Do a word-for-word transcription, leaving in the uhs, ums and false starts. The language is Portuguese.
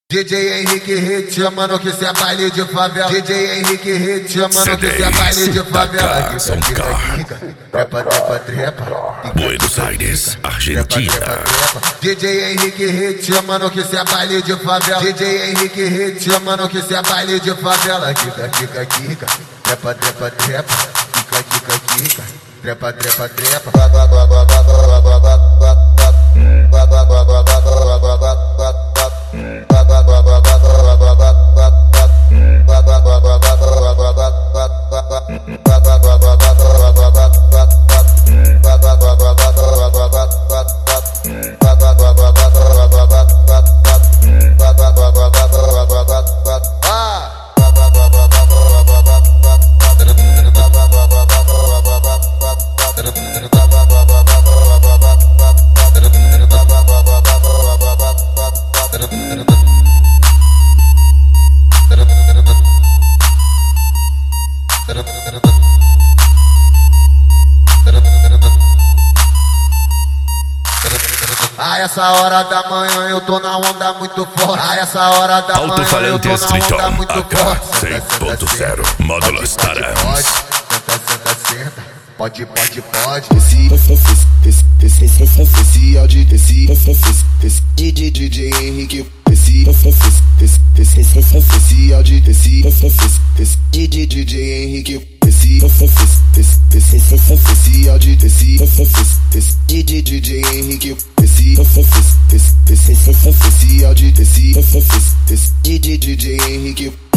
D J Henrique Hit, chamando que cê é baile de favela. D J Henrique Hit, chamando que cê é baile de favela. Trepa, trepa, trepa. Buenos Aires, Argentina. D J Henrique Hit, chamando que cê é baile de favela. D J Henrique Hit, chamando que cê é baile de favela. Kika, kika, kika. Trepa, trepa, trepa. Kika, kika, kika. Trepa, trepa, trepa. A essa hora da manhã eu tô na onda muito forte. A essa hora da manhã eu tô na onda muito forte. cem ponto zero, módulos Tarangs. Senta, senta, senta. Pode, pode, pode. Esse, esse, esse, esse, esse, esse áudio desse, esse, esse, D J Henrique. Esse, esse, esse, esse, esse, esse áudio desse, esse, esse, D J Henrique. Esse, esse, esse, esse, esse áudio desse, esse, esse, D J Henrique. Esse, esse, esse, esse, esse, esse áudio desse, esse, esse, D J Henrique.